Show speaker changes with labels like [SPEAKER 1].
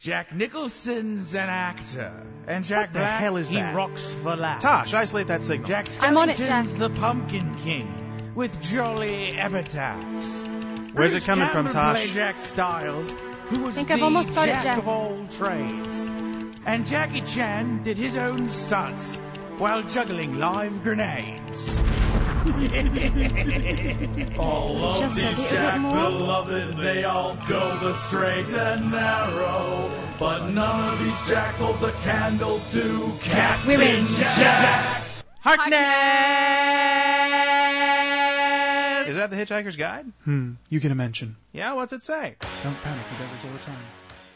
[SPEAKER 1] Jack Nicholson's an actor. And Jack
[SPEAKER 2] What the
[SPEAKER 1] Black,
[SPEAKER 2] hell is
[SPEAKER 1] he
[SPEAKER 2] that?
[SPEAKER 1] rocks for laughs.
[SPEAKER 2] Tosh, isolate that signal.
[SPEAKER 1] Jack
[SPEAKER 3] I'm on it,
[SPEAKER 1] Skellington's
[SPEAKER 3] Jack.
[SPEAKER 1] the Pumpkin King with jolly epitaphs.
[SPEAKER 2] Where's it
[SPEAKER 1] Bruce
[SPEAKER 2] coming from,
[SPEAKER 1] Campbell
[SPEAKER 2] Tosh?
[SPEAKER 1] played Jack Stiles, who was
[SPEAKER 3] Think
[SPEAKER 1] the
[SPEAKER 3] I've almost got it,
[SPEAKER 1] Jack
[SPEAKER 3] Jack.
[SPEAKER 1] of all trades. And Jackie Chan did his own stunts while juggling live grenades.
[SPEAKER 4] All of
[SPEAKER 3] Just a
[SPEAKER 4] these
[SPEAKER 3] little bit
[SPEAKER 4] Jacks
[SPEAKER 3] more.
[SPEAKER 4] beloved, they all go the straight and narrow. But none of these Jacks holds a candle to Captain
[SPEAKER 3] We're in.
[SPEAKER 4] Jack.
[SPEAKER 2] Harkness! Is that the Hitchhiker's Guide?
[SPEAKER 5] You get a mention.
[SPEAKER 2] Yeah, what's it say?
[SPEAKER 5] Don't panic, he does this all the time.